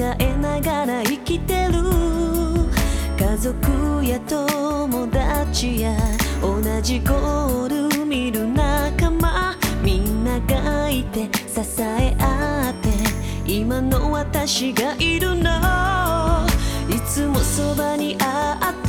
抱えながら生きてる。家族や友達や同じゴール見る仲間、みんながいて支え合って今の私がいるの。いつもそばにあって